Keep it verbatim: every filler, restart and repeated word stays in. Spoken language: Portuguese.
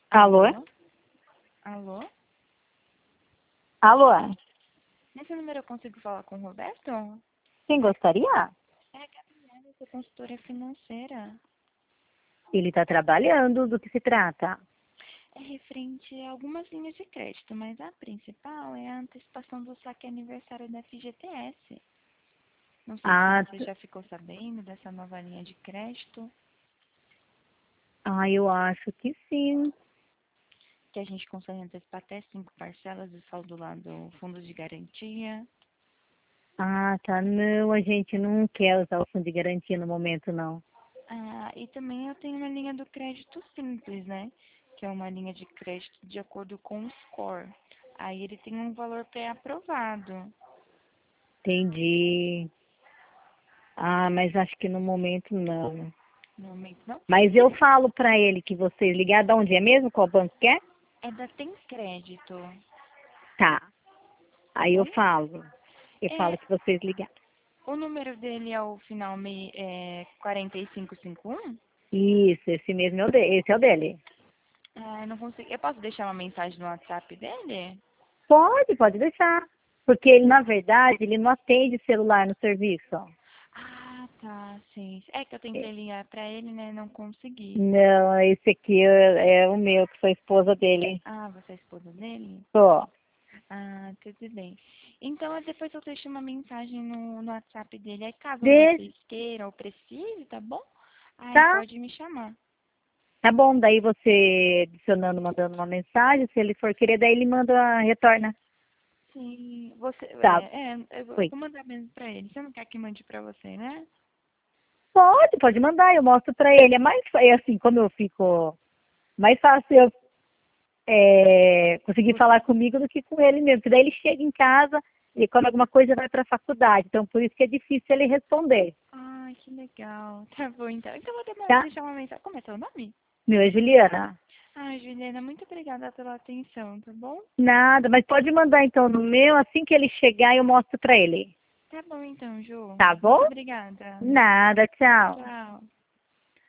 Alô? Alô? Alô? Alô? Nesse número eu consigo falar com o Roberto? Quem gostaria? É a Gabriela, sou consultora financeira. Ele está trabalhando. Do que se trata? É referente a algumas linhas de crédito, mas a principal é a antecipação do saque aniversário da F G T S. Não sei se Ah, você t- já ficou sabendo dessa nova linha de crédito, ah, eu acho que sim. que a gente consegue antecipar até cinco parcelas do saldo lá do fundo de garantia. Ah, tá. Não, a gente não quer usar o fundo de garantia no momento, não. Ah, e também eu tenho uma linha do crédito simples, né? Que é uma linha de crédito de acordo com o score. Aí ele tem um valor pré-aprovado. Entendi. Ah, mas acho que no momento não. No momento não. Mas eu falo para ele que vocês ligaram de onde é mesmo? Qual banco que é? É da Tem Crédito, Tá. tá Aí eu bom? falo. Eu falo É, que vocês ligaram. o número dele é o final me, é, quatro cinco cinco um? Isso, esse mesmo é o dele. Esse é o dele. Ah, eu não consigo. Eu posso deixar uma mensagem no WhatsApp dele? Pode, pode deixar. Porque ele, na verdade, ele não atende celular no serviço. Ah, tá, sim. É que eu tentei ligar pra ele, né? Não consegui. Não, esse aqui é, é o meu, que sou a esposa dele. Ah, você é a esposa dele? Só. Ah, tudo bem. Então, eh, depois eu deixo uma mensagem no, no WhatsApp dele. Aí, caso Deixa, vocês queiram ou precisem, tá bom? Aí tá? pode me chamar. Tá bom, daí você adicionando, mandando uma mensagem, se ele for querer, daí ele manda, retorna. Sim, você, Tá, é, é, eu vou foi. vou mandar mesmo pra ele. Você não quer que mande pra você, né? Pode, pode mandar, eu mostro pra ele. É mais, é assim, como eu fico, mais fácil eu é, conseguir Você- falar comigo do que com ele mesmo. Porque daí ele chega em casa, ele come alguma coisa e vai pra faculdade. Então, por isso que é difícil ele responder, Ai, que legal. Tá bom, então. Então, eu vou dema- tá? deixar uma mensagem. Como é seu nome? Meu, é Juliana. Ai, Juliana, muito obrigada pela atenção, tá bom? Nada, mas pode mandar então no meu, assim que ele chegar eu mostro pra ele. Tá bom, então, Ju. Tá bom? Muito obrigada. Nada, tchau. Tchau.